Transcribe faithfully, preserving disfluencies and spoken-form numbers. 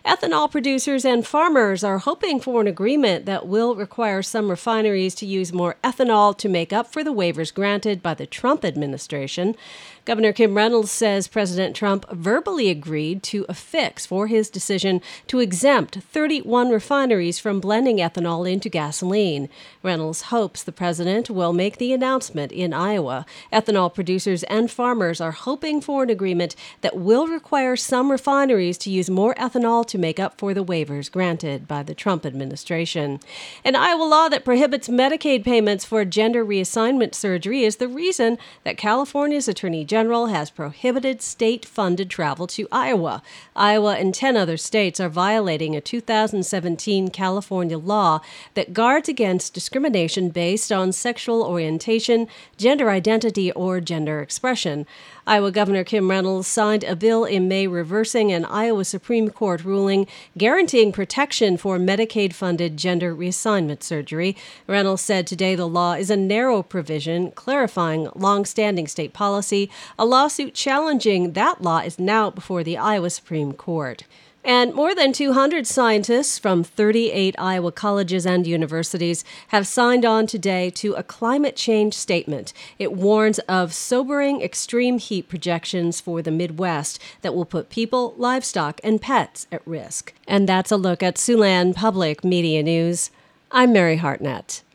Ethanol producers and farmers are hoping for an agreement that will require some refineries to use more ethanol to make up for the waivers granted by the Trump administration. Governor Kim Reynolds says President Trump verbally agreed to a fix for his decision to exempt thirty-one refineries from blending ethanol into gasoline. Reynolds hopes the president will make the announcement in Iowa. Ethanol producers and farmers are hoping for an agreement that will require some refineries to use more ethanol to make up for the waivers granted by the Trump administration. An Iowa law that prohibits Medicaid payments for gender reassignment surgery is the reason that California's Attorney General has prohibited state-funded travel to Iowa. Iowa and ten other states are violating a two thousand seventeen California law that guards against discrimination based on sexual orientation, gender identity, or gender expression. Iowa Governor Kim Reynolds signed a bill in May reversing an Iowa Supreme Court ruling guaranteeing protection for Medicaid-funded gender reassignment surgery. Reynolds said today the law is a narrow provision clarifying long-standing state policy. A lawsuit challenging that law is now before the Iowa Supreme Court. And more than two hundred scientists from thirty-eight Iowa colleges and universities have signed on today to a climate change statement. It warns of sobering extreme heat projections for the Midwest that will put people, livestock, and pets at risk. And that's a look at Siouxland Public Media News. I'm Mary Hartnett.